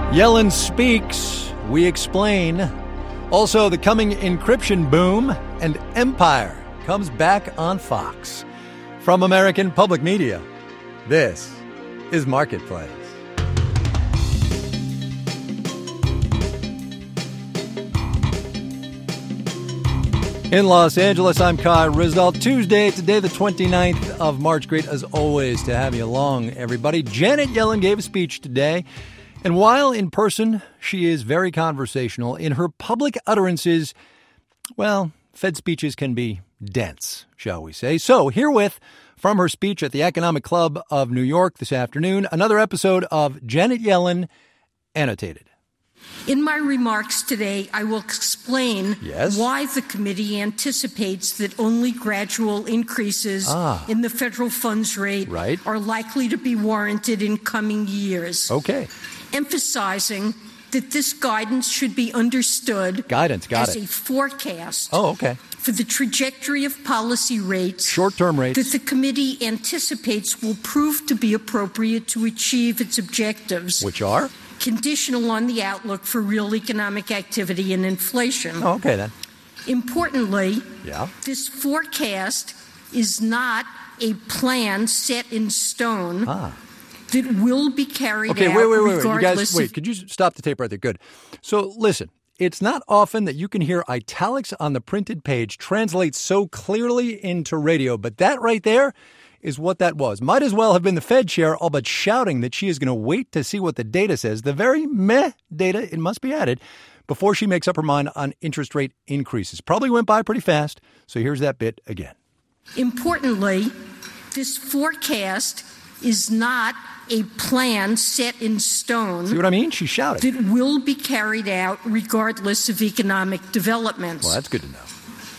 Yellen speaks, we explain. Also, the coming encryption boom, and Empire comes back on Fox. From American Public Media, this is Marketplace. In Los Angeles, I'm Kai Ryssdal. Tuesday, today the 29th of March. Great as always to have you along, everybody. Janet Yellen gave a speech today. And while in person, she is very conversational, in her public utterances, well, Fed speeches can be dense, shall we say. So herewith, from her speech at the Economic Club of New York this afternoon, another episode of Janet Yellen Annotated. In my remarks today, I will explain why the committee anticipates that only gradual increases in the federal funds rate are likely to be warranted in coming years. Okay. Emphasizing that this guidance should be understood as a forecast for the trajectory of policy rates, short-term rates, that the committee anticipates will prove to be appropriate to achieve its objectives, which are conditional on the outlook for real economic activity and inflation. Okay, then. Importantly, this forecast is not a plan set in stone that will be carried out regardless. You guys, could you stop the tape right there? Good. So listen, it's not often that you can hear italics on the printed page translate so clearly into radio, but that right there is what that was. Might as well have been the Fed chair, all but shouting that she is going to wait to see what the data says, the very meh data, it must be added, before she makes up her mind on interest rate increases. Probably went by pretty fast, so here's that bit again. Importantly, this forecast is not a plan set in stone. See what I mean? She shouted. That will be carried out regardless of economic developments. Well, that's good to know.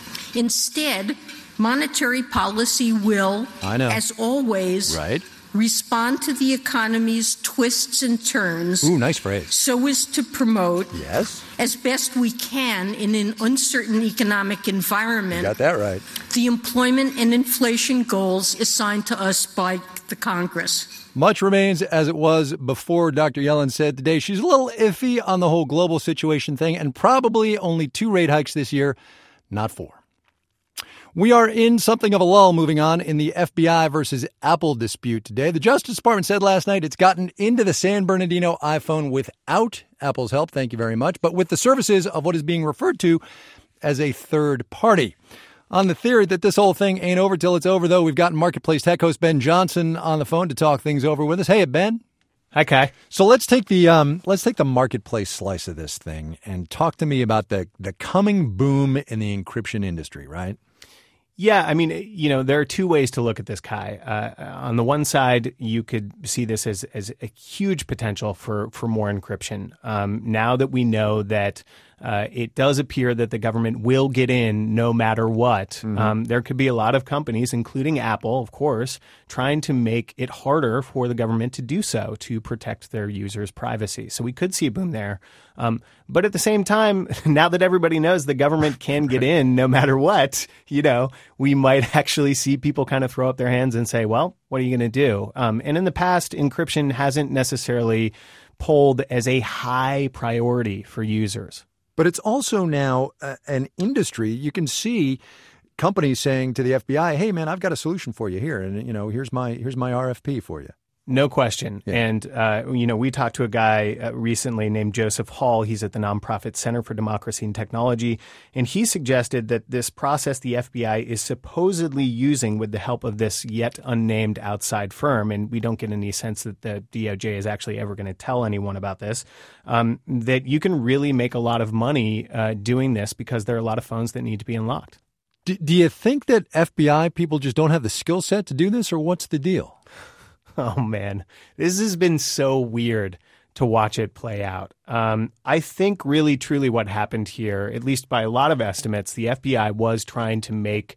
Instead, monetary policy will, as always, respond to the economy's twists and turns. Ooh, nice phrase. So as to promote, as best we can in an uncertain economic environment, you got that right, the employment and inflation goals assigned to us by the Congress. Much remains as it was before. Dr. Yellen said today she's a little iffy on the whole global situation thing, and probably only 2 rate hikes this year, not 4. We are in something of a lull moving on in the FBI versus Apple dispute today. The Justice Department said last night it's gotten into the San Bernardino iPhone without Apple's help, thank you very much, but with the services of what is being referred to as a third party. On the theory that this whole thing ain't over till it's over, though, we've got Marketplace Tech host Ben Johnson on the phone to talk things over with us. Hey, Ben. Hi, Kai. So let's take the marketplace slice of this thing and talk to me about the coming boom in the encryption industry, right? Yeah, I mean, there are 2 ways to look at this, Kai. On the one side, you could see this as a huge potential for more encryption. Now that we know that it does appear that the government will get in no matter what, there could be a lot of companies, including Apple, of course, trying to make it harder for the government to do so, to protect their users' privacy. So we could see a boom there. But at the same time, now that everybody knows the government can get in no matter what, we might actually see people kind of throw up their hands and say, well, what are you going to do? And in the past, encryption hasn't necessarily polled as a high priority for users. But it's also now an industry. You can see companies saying to the FBI, hey, man, I've got a solution for you here. And, here's my RFP for you. No question. Yeah. And, we talked to a guy recently named Joseph Hall. He's at the nonprofit Center for Democracy and Technology. And he suggested that this process the FBI is supposedly using with the help of this yet unnamed outside firm, and we don't get any sense that the DOJ is actually ever going to tell anyone about this, that you can really make a lot of money doing this because there are a lot of phones that need to be unlocked. Do you think that FBI people just don't have the skill set to do this, or what's the deal? Oh, man, this has been so weird to watch it play out. I think really, truly what happened here, at least by a lot of estimates, the FBI was trying to make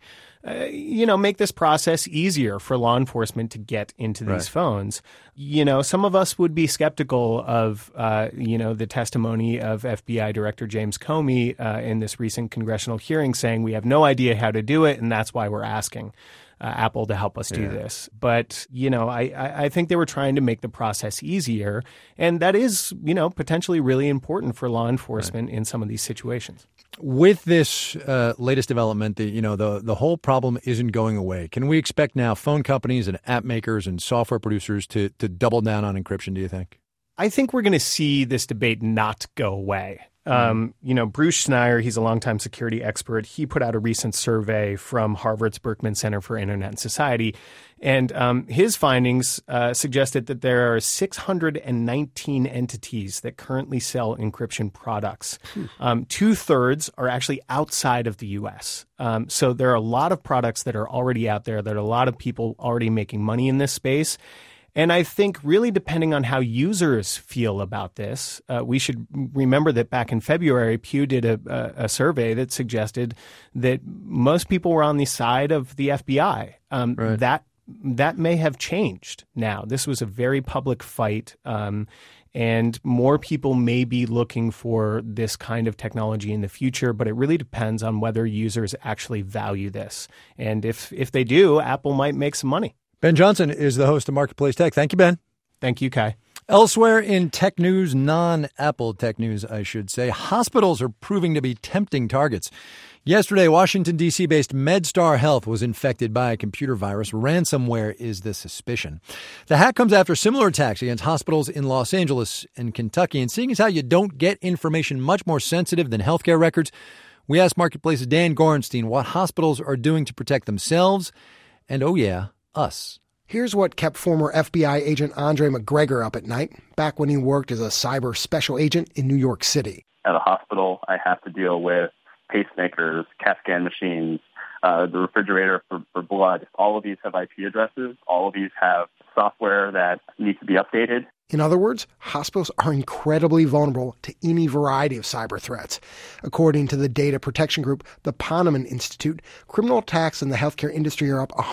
this process easier for law enforcement to get into these phones. Some of us would be skeptical of, the testimony of FBI Director James Comey in this recent congressional hearing saying we have no idea how to do it, and that's why we're asking. Apple to help us do this. But, I think they were trying to make the process easier. And that is, potentially really important for law enforcement in some of these situations. With this latest development, the whole problem isn't going away. Can we expect now phone companies and app makers and software producers to double down on encryption, do you think? I think we're going to see this debate not go away. Bruce Schneier, he's a longtime security expert. He put out a recent survey from Harvard's Berkman Center for Internet and Society. And his findings suggested that there are 619 entities that currently sell encryption products. 2/3 are actually outside of the U.S. So there are a lot of products that are already out there. There are a lot of people already making money in this space. And I think really depending on how users feel about this, we should remember that back in February, Pew did a survey that suggested that most people were on the side of the FBI. That may have changed now. This was a very public fight, and more people may be looking for this kind of technology in the future, but it really depends on whether users actually value this. And if they do, Apple might make some money. Ben Johnson is the host of Marketplace Tech. Thank you, Ben. Thank you, Kai. Elsewhere in tech news, non-Apple tech news, I should say, hospitals are proving to be tempting targets. Yesterday, Washington, D.C.-based MedStar Health was infected by a computer virus. Ransomware is the suspicion. The hack comes after similar attacks against hospitals in Los Angeles and Kentucky. And seeing as how you don't get information much more sensitive than healthcare records, we asked Marketplace's Dan Gorenstein what hospitals are doing to protect themselves and, us. Here's what kept former FBI agent Andre McGregor up at night, back when he worked as a cyber special agent in New York City. At a hospital, I have to deal with pacemakers, CAT scan machines, the refrigerator for blood. All of these have IP addresses. All of these have software that needs to be updated. In other words, hospitals are incredibly vulnerable to any variety of cyber threats. According to the data protection group, the Ponemon Institute, criminal attacks in the healthcare industry are up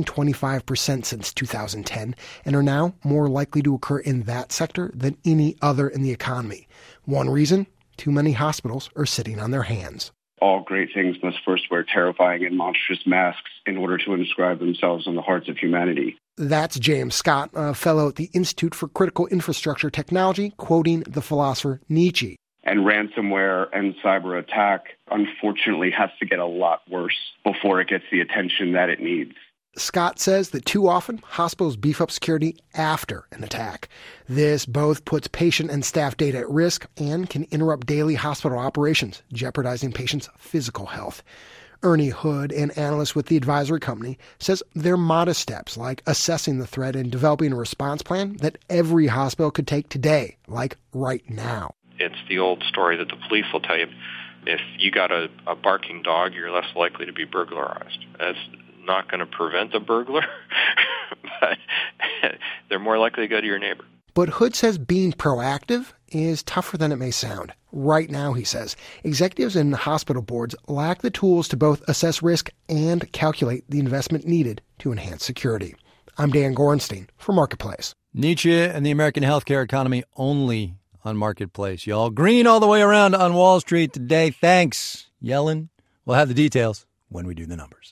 125% since 2010 and are now more likely to occur in that sector than any other in the economy. One reason? Too many hospitals are sitting on their hands. All great things must first wear terrifying and monstrous masks in order to inscribe themselves on the hearts of humanity. That's James Scott, a fellow at the Institute for Critical Infrastructure Technology, quoting the philosopher Nietzsche. And ransomware and cyber attack, unfortunately, has to get a lot worse before it gets the attention that it needs. Scott says that too often, hospitals beef up security after an attack. This both puts patient and staff data at risk and can interrupt daily hospital operations, jeopardizing patients' physical health. Ernie Hood, an analyst with the advisory company, says they're modest steps like assessing the threat and developing a response plan that every hospital could take today, like right now. It's the old story that the police will tell you. If you got a barking dog, you're less likely to be burglarized. That's not going to prevent a burglar, but they're more likely to go to your neighbor. But Hood says being proactive is tougher than it may sound. Right now, he says, executives and hospital boards lack the tools to both assess risk and calculate the investment needed to enhance security. I'm Dan Gorenstein for Marketplace. Nietzsche and the American healthcare economy only on Marketplace, y'all. Green all the way around on Wall Street today. Thanks, Yellen. We'll have the details when we do the numbers.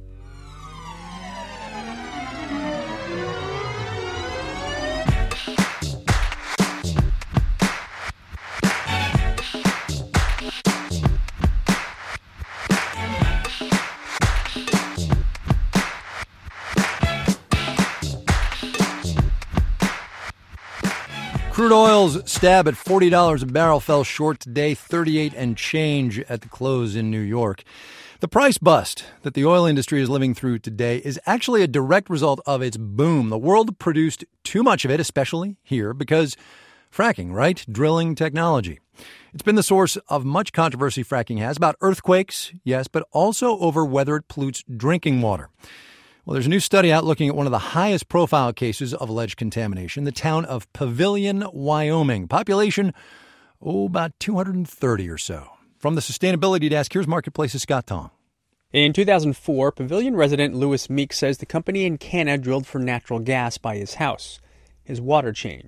Crude oil's stab at $40 a barrel fell short today, 38 and change at the close in New York. The price bust that the oil industry is living through today is actually a direct result of its boom. The world produced too much of it, especially here, because fracking, right? Drilling technology. It's been the source of much controversy fracking has about earthquakes, yes, but also over whether it pollutes drinking water. Well, there's a new study out looking at one of the highest profile cases of alleged contamination, the town of Pavilion, Wyoming. Population, about 230 or so. From the Sustainability Desk, here's Marketplace's Scott Tong. In 2004, Pavilion resident Louis Meek says the company in Canada drilled for natural gas by his house. His water changed.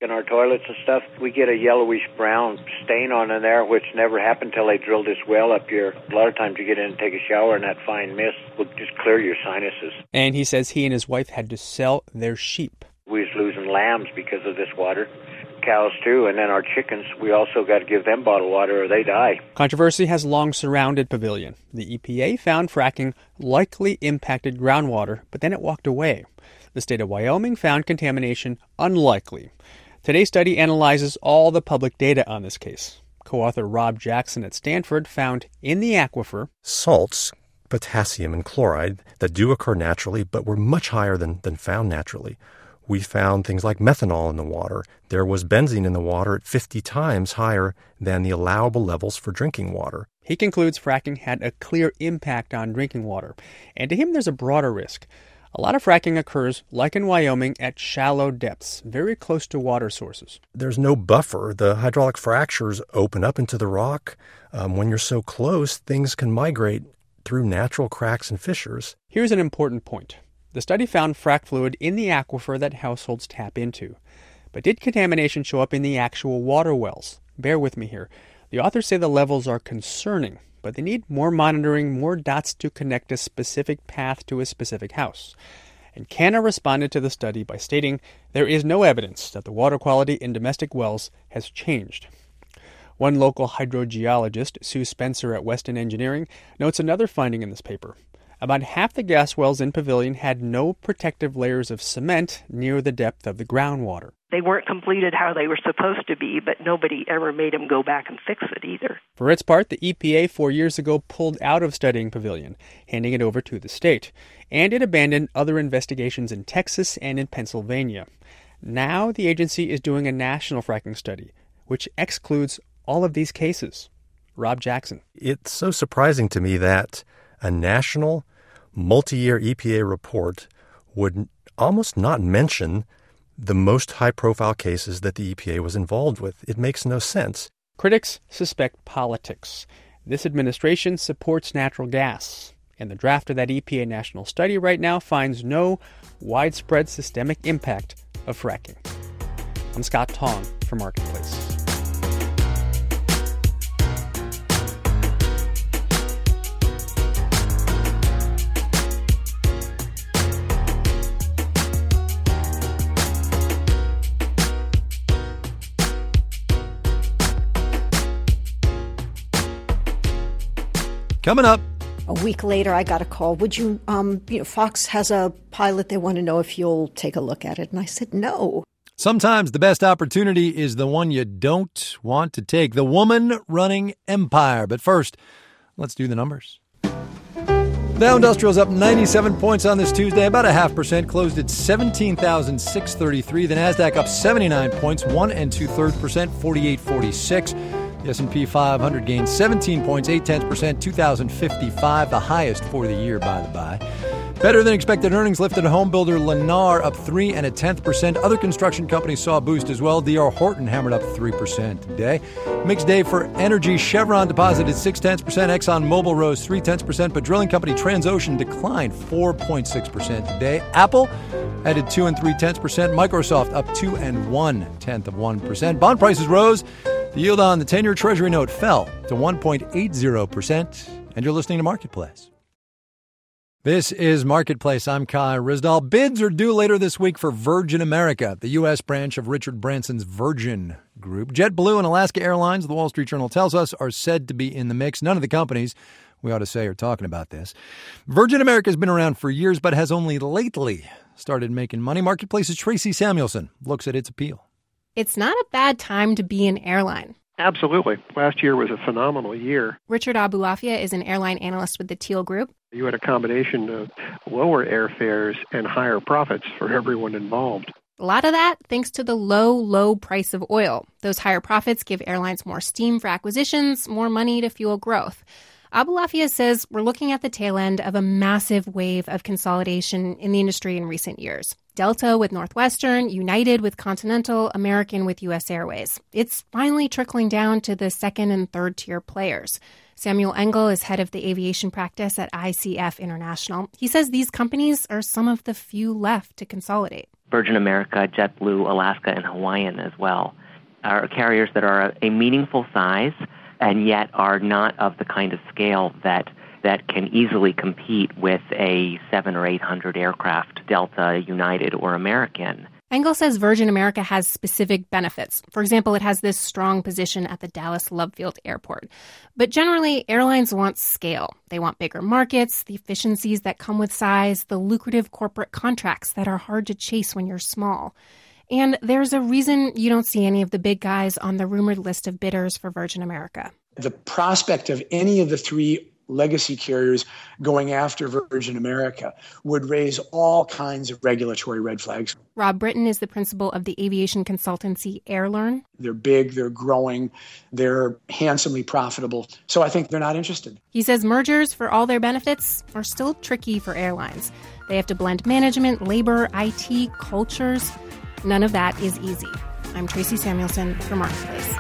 In our toilets and stuff, we get a yellowish-brown stain on in there, which never happened until they drilled this well up here. A lot of times you get in and take a shower, and that fine mist will just clear your sinuses. And he says he and his wife had to sell their sheep. We was losing lambs because of this water. Cows, too, and then our chickens, we also got to give them bottled water or they die. Controversy has long surrounded Pavilion. The EPA found fracking likely impacted groundwater, but then it walked away. The state of Wyoming found contamination unlikely. Today's study analyzes all the public data on this case. Co-author Rob Jackson at Stanford found in the aquifer salts, potassium and chloride, that do occur naturally but were much higher than found naturally. We found things like methanol in the water. There was benzene in the water at 50 times higher than the allowable levels for drinking water. He concludes fracking had a clear impact on drinking water, and to him there's a broader risk. A lot of fracking occurs, like in Wyoming, at shallow depths, very close to water sources. There's no buffer. The hydraulic fractures open up into the rock. When you're so close, things can migrate through natural cracks and fissures. Here's an important point. The study found frac fluid in the aquifer that households tap into. But did contamination show up in the actual water wells? Bear with me here. The authors say the levels are concerning, but they need more monitoring, more dots to connect a specific path to a specific house. And Canna responded to the study by stating there is no evidence that the water quality in domestic wells has changed. One local hydrogeologist, Sue Spencer at Weston Engineering, notes another finding in this paper. About half the gas wells in Pavilion had no protective layers of cement near the depth of the groundwater. They weren't completed how they were supposed to be, but nobody ever made them go back and fix it either. For its part, the EPA 4 years ago pulled out of studying Pavilion, handing it over to the state. And it abandoned other investigations in Texas and in Pennsylvania. Now the agency is doing a national fracking study, which excludes all of these cases. Rob Jackson. It's so surprising to me that a national, multi-year EPA report would almost not mention the most high-profile cases that the EPA was involved with. It makes no sense. Critics suspect politics. This administration supports natural gas, and the draft of that EPA national study right now finds no widespread systemic impact of fracking. I'm Scott Tong for Marketplace. Coming up. A week later, I got a call. Would you, Fox has a pilot. They want to know if you'll take a look at it. And I said, no. Sometimes the best opportunity is the one you don't want to take. The woman running empire. But first, let's do the numbers. Dow Industrial's up 97 points on this Tuesday, about 0.5%, closed at 17,633. The Nasdaq up 79 points, 1 2/3%, 4846. The S&P 500 gained 17 points, 0.8%, 2,055, the highest for the year, by the by. Better than expected earnings lifted home builder Lennar up 3 0.1%. Other construction companies saw a boost as well. D.R. Horton hammered up 3% today. Mixed day for energy. Chevron deposited 0.6%. ExxonMobil rose 0.3%, but drilling company Transocean declined 4.6% today. Apple added 2 3/10%. Microsoft up 2 1/1%. Bond prices rose. The yield on the 10-year Treasury note fell to 1.80%. And you're listening to Marketplace. This is Marketplace. I'm Kai Ryssdal. Bids are due later this week for Virgin America, the U.S. branch of Richard Branson's Virgin Group. JetBlue and Alaska Airlines, the Wall Street Journal tells us, are said to be in the mix. None of the companies, we ought to say, are talking about this. Virgin America has been around for years, but has only lately started making money. Marketplace's Tracy Samuelson looks at its appeal. It's not a bad time to be an airline. Absolutely. Last year was a phenomenal year. Richard Abulafia is an airline analyst with the Teal Group. You had a combination of lower airfares and higher profits for everyone involved. A lot of that thanks to the low price of oil. Those higher profits give airlines more steam for acquisitions, more money to fuel growth. Abulafia says we're looking at the tail end of a massive wave of consolidation in the industry in recent years. Delta with Northwestern, United with Continental, American with U.S. Airways. It's finally trickling down to the second and third tier players. Samuel Engel is head of the aviation practice at ICF International. He says these companies are some of the few left to consolidate. Virgin America, JetBlue, Alaska, and Hawaiian as well, are carriers that are a meaningful size and yet are not of the kind of scale that can easily compete with a 700 or 800 aircraft Delta, United, or American. Engel says Virgin America has specific benefits. For example, it has this strong position at the Dallas Love Field Airport. But generally, airlines want scale. They want bigger markets, the efficiencies that come with size, the lucrative corporate contracts that are hard to chase when you're small. And there's a reason you don't see any of the big guys on the rumored list of bidders for Virgin America. The prospect of any of the three legacy carriers going after Virgin America would raise all kinds of regulatory red flags. Rob Britton is the principal of the aviation consultancy AirLearn. They're big, they're growing, they're handsomely profitable. So I think they're not interested. He says mergers, for all their benefits, are still tricky for airlines. They have to blend management, labor, IT, cultures. None of that is easy. I'm Tracy Samuelson for Marketplace.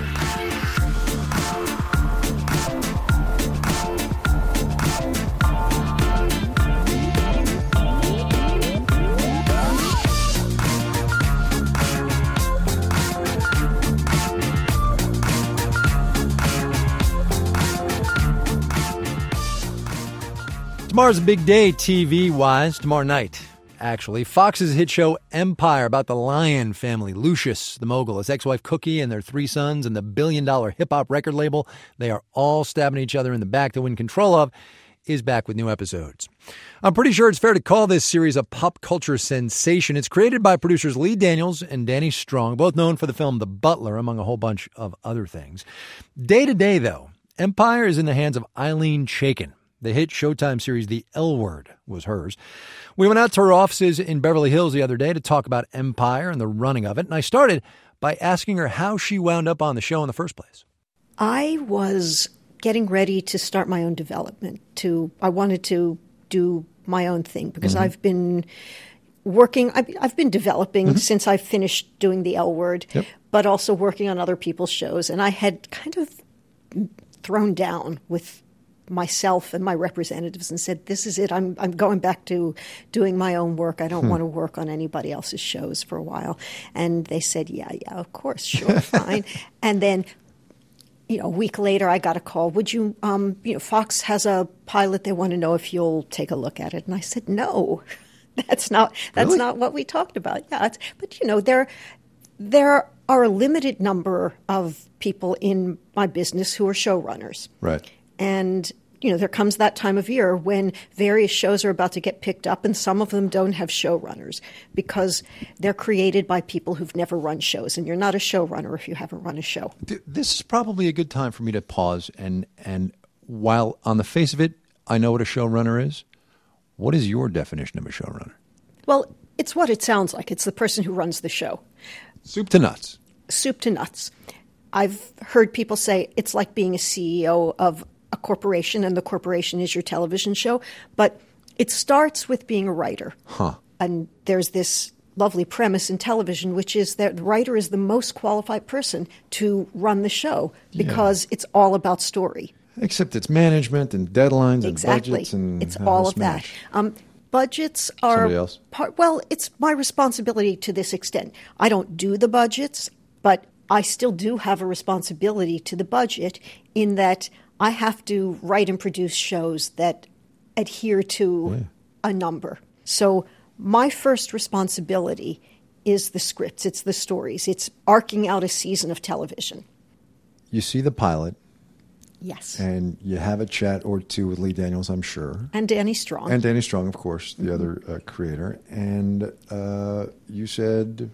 Tomorrow's a big day TV-wise. Tomorrow night, actually. Fox's hit show Empire about the Lion family. Lucius, the mogul, his ex-wife Cookie, and their 3 sons, and the billion-dollar hip-hop record label they are all stabbing each other in the back to win control of, is back with new episodes. I'm pretty sure it's fair to call this series a pop culture sensation. It's created by producers Lee Daniels and Danny Strong, both known for the film The Butler, among a whole bunch of other things. Day to day, though, Empire is in the hands of Eileen Chaikin. The hit Showtime series The L Word was hers. We went out to her offices in Beverly Hills the other day to talk about Empire and the running of it, and I started by asking her how she wound up on the show in the first place. I was getting ready to start my own development. I wanted to do my own thing because I've been working. I've been developing since I finished doing The L Word, but also working on other people's shows, and I had kind of thrown down with myself and my representatives and said, this is it. I'm going back to doing my own work. I don't want to work on anybody else's shows for a while. And they said, yeah, of course, sure, fine. And then, a week later, I got a call. Would you, Fox has a pilot. They want to know if you'll take a look at it. And I said, no, that's not what we talked about. Yeah, but there are a limited number of people in my business who are showrunners. Right. And, there comes that time of year when various shows are about to get picked up, and some of them don't have showrunners because they're created by people who've never run shows. And you're not a showrunner if you haven't run a show. This is probably a good time for me to pause. And while on the face of it, I know what a showrunner is, what is your definition of a showrunner? Well, it's what it sounds like. It's the person who runs the show. Soup to nuts. Soup to nuts. I've heard people say it's like being a CEO of a corporation, and the corporation is your television show. But it starts with being a writer. And there's this lovely premise in television, which is that the writer is the most qualified person to run the show because it's all about story. Except it's management and deadlines and budgets. It's all of that. Budgets are somebody else. It's my responsibility to this extent. I don't do the budgets, but I still do have a responsibility to the budget in that I have to write and produce shows that adhere to a number. So my first responsibility is the scripts. It's the stories. It's arcing out a season of television. You see the pilot. Yes. And you have a chat or two with Lee Daniels, I'm sure. And Danny Strong. And Danny Strong, of course, the other creator. And you said,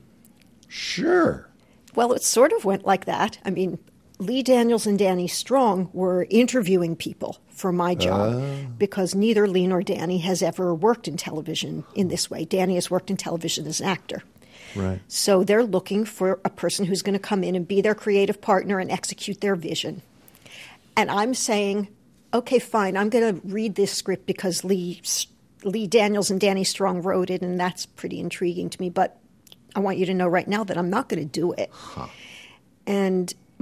sure. Well, it sort of went like that. I mean, Lee Daniels and Danny Strong were interviewing people for my job because neither Lee nor Danny has ever worked in television in this way. Danny has worked in television as an actor. Right. So they're looking for a person who's going to come in and be their creative partner and execute their vision. And I'm saying, okay, fine, I'm going to read this script because Lee Daniels and Danny Strong wrote it, and that's pretty intriguing to me. But I want you to know right now that I'm not going to do it. And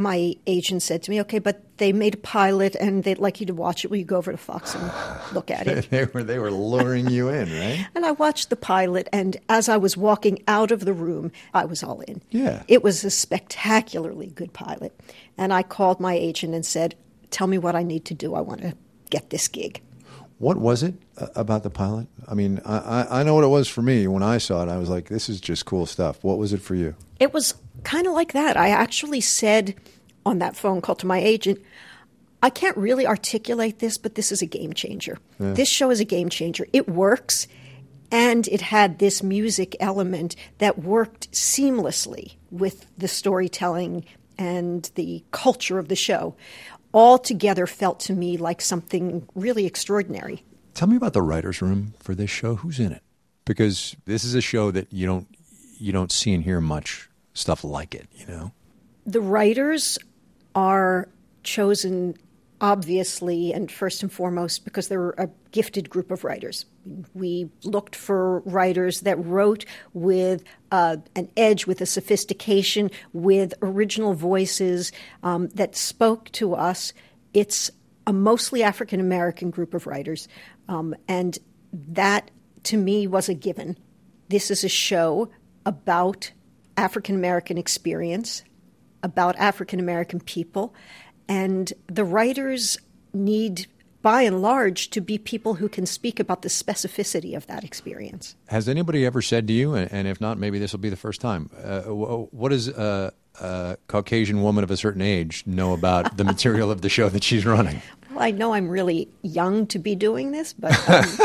my agent said to me, okay, but they made a pilot and they'd like you to watch it. Will you go over to Fox and look at it? They were luring you in, right? And I watched the pilot, and as I was walking out of the room, I was all in. Yeah. It was a spectacularly good pilot. And I called my agent and said, tell me what I need to do. I want to get this gig. What was it about the pilot? I mean, I know what it was for me. When I saw it, I was like, this is just cool stuff. What was it for you? It was kind of like that. I actually said on that phone call to my agent, I can't really articulate this, but this is a game changer. Yeah. This show is a game changer. It works, and it had this music element that worked seamlessly with the storytelling and the culture of the show. All together felt to me like something really extraordinary. Tell me about the writer's room for this show. Who's in it? Because this is a show that you don't see and hear much stuff like it, you know? The writers are chosen, obviously, and first and foremost, because they're a gifted group of writers. We looked for writers that wrote with an edge, with a sophistication, with original voices that spoke to us. It's a mostly African-American group of writers, and that, to me, was a given. This is a show about African-American experience, about African-American people, and the writers need, by and large, to be people who can speak about the specificity of that experience. Has anybody ever said to you, and if not, maybe this will be the first time, what does a Caucasian woman of a certain age know about the material of the show that she's running? Well, I know I'm really young to be doing this, but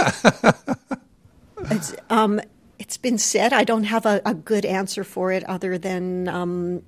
it's been said. I don't have a good answer for it other than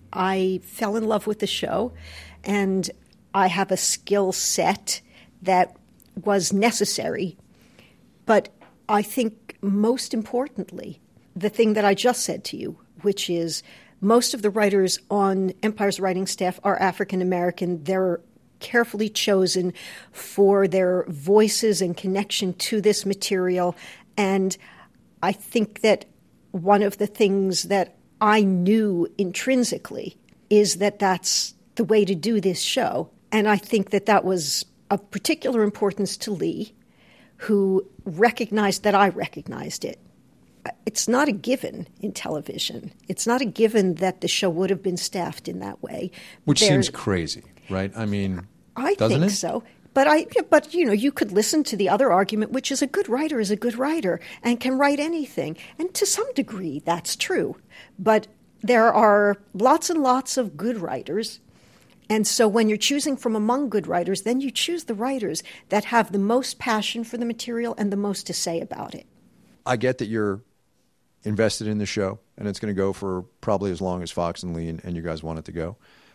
I fell in love with the show, and I have a skill set that was necessary. But I think most importantly, the thing that I just said to you, which is most of the writers on Empire's writing staff are African American. They're carefully chosen for their voices and connection to this material. And I think that one of the things that I knew intrinsically is that that's the way to do this show. And I think that that was of particular importance to Lee, who recognized that I recognized it. It's not a given in television. It's not a given that the show would have been staffed in that way. Which seems crazy, right? I mean, I doesn't think it? so. But you know, you could listen to the other argument, which is a good writer is a good writer and can write anything. And to some degree, that's true. But there are lots and lots of good writers. And so when you're choosing from among good writers, then you choose the writers that have the most passion for the material and the most to say about it. I get that you're invested in the show, and it's going to go for probably as long as Fox and Lee and you guys want it to go.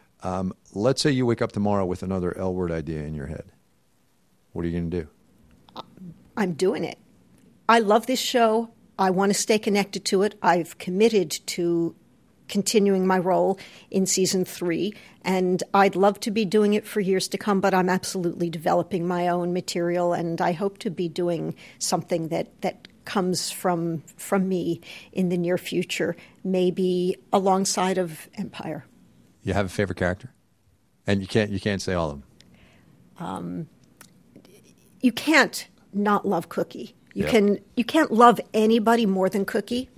Let's say you wake up tomorrow with another L-word idea in your head. What are you going to do? I'm doing it. I love this show. I want to stay connected to it. I've committed to continuing my role in season 3, and I'd love to be doing it for years to come, but I'm absolutely developing my own material, and I hope to be doing something that comes from me in the near future, maybe alongside of Empire. You have a favorite character? And you can't say all of them. You can't not love Cookie. You can't love anybody more than Cookie.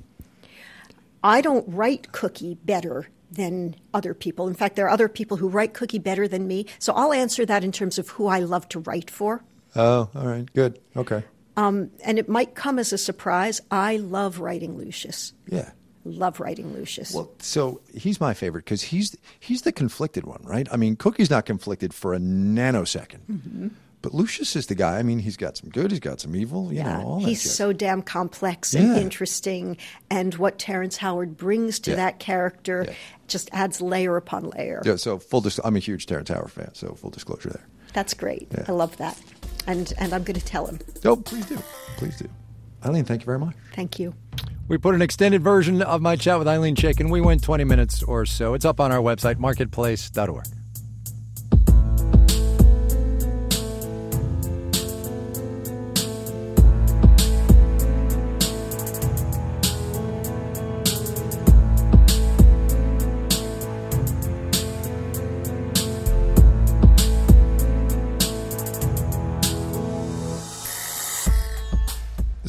I don't write Cookie better than other people. In fact, there are other people who write Cookie better than me. So I'll answer that in terms of who I love to write for. Oh, all right. Good. Okay. And it might come as a surprise. I love writing Lucius. Yeah. Love writing Lucius. Well, so he's my favorite because he's the conflicted one, right? I mean, Cookie's not conflicted for a nanosecond. Mm-hmm. But Lucius is the guy. I mean, he's got some good, he's got some evil, you know, all that he's shit. So damn complex and interesting. And what Terrence Howard brings to that character just adds layer upon layer. Yeah, so I'm a huge Terrence Howard fan, so full disclosure there. That's great. Yeah. I love that. And I'm going to tell him. Oh, please do. Please do. Eileen, thank you very much. Thank you. We put an extended version of my chat with Eileen Chaikin. We went 20 minutes or so. It's up on our website, marketplace.org.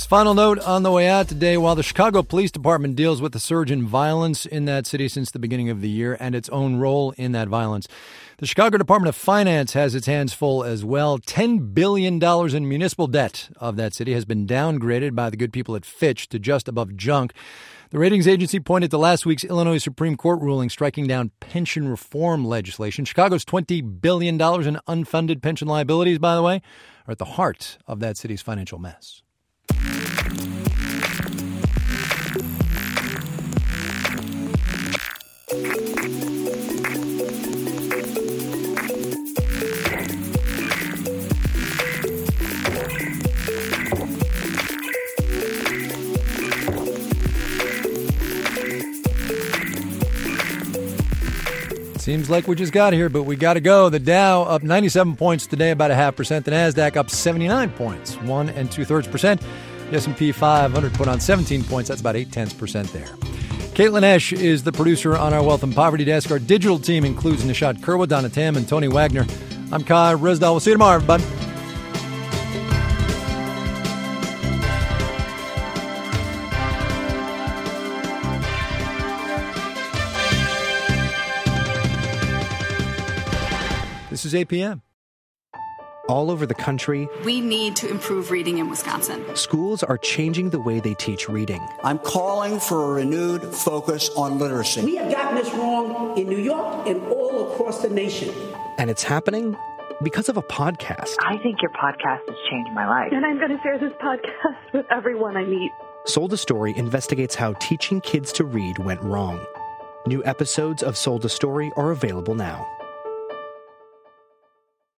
Final note on the way out today, while the Chicago Police Department deals with the surge in violence in that city since the beginning of the year and its own role in that violence, the Chicago Department of Finance has its hands full as well. $10 billion in municipal debt of that city has been downgraded by the good people at Fitch to just above junk. The ratings agency pointed to last week's Illinois Supreme Court ruling striking down pension reform legislation. Chicago's $20 billion in unfunded pension liabilities, by the way, are at the heart of that city's financial mess. Seems like we just got here, but we got to go. The Dow up 97 points today, about 0.5%. The Nasdaq up 79 points, 1 2/3%. The S&P 500 put on 17 points. That's about 0.8% there. Caitlin Esch is the producer on our Wealth and Poverty Desk. Our digital team includes Nishat Kurwa, Donna Tam, and Tony Wagner. I'm Kai Risdal. We'll see you tomorrow, everybody. This is APM. All over the country, we need to improve reading in Wisconsin. Schools are changing the way they teach reading. I'm calling for a renewed focus on literacy. We have gotten this wrong in New York and all across the nation. And it's happening because of a podcast. I think your podcast has changed my life. And I'm going to share this podcast with everyone I meet. Sold a Story investigates how teaching kids to read went wrong. New episodes of Sold a Story are available now.